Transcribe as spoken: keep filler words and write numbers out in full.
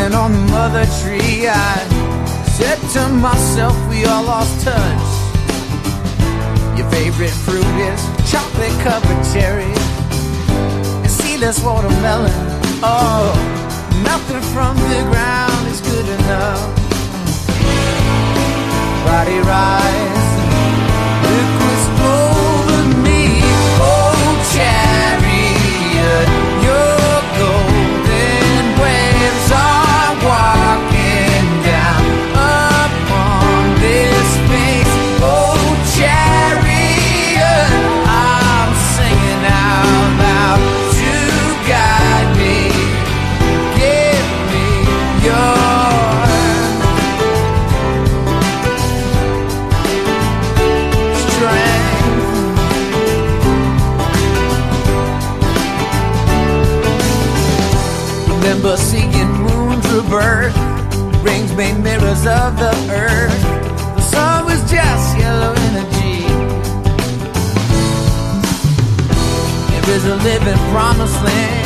Standing on the mother tree, I said to myself, we all lost touch. Your favorite fruit is chocolate covered cherries and seedless watermelon. Oh, nothing from the ground is good enough. Body rise, liquids over me. Oh, chariot, your golden waves are walking down upon this space. Oh, chariot, I'm singing out loud to guide me. Give me your remember seeing moons rebirth, rings made mirrors of the earth. The sun was just yellow energy. There is a living promised land